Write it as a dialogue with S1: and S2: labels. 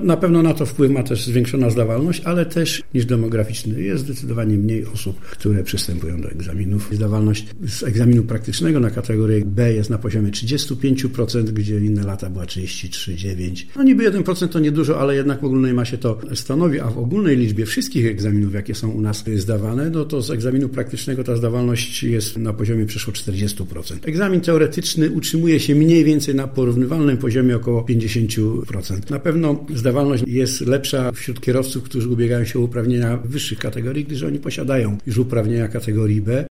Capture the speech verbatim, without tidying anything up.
S1: Na pewno na to wpływ ma też zwiększona zdawalność, ale też niż demograficzny. Jest zdecydowanie mniej osób, które przystępują do egzaminów. Zdawalność z egzaminu praktycznego na kategorię B jest na poziomie trzydzieści pięć procent, gdzie inne lata była trzydzieści trzy przecinek dziewięć procent. No niby jeden procent to niedużo, ale jednak w ogólnej masie to stanowi, a w ogólnej liczbie wszystkich egzaminów, jakie są u nas zdawane, no to z egzaminu praktycznego ta zdawalność jest na poziomie przeszło czterdzieści procent. Egzamin teoretyczny utrzymuje się mniej więcej na porównywalnym poziomie około pięćdziesiąt procent. Na pewno zdawalność jest lepsza wśród kierowców, którzy ubiegają się o uprawnienia wyższych kategorii, gdyż oni posiadają już uprawnienia kategorii B.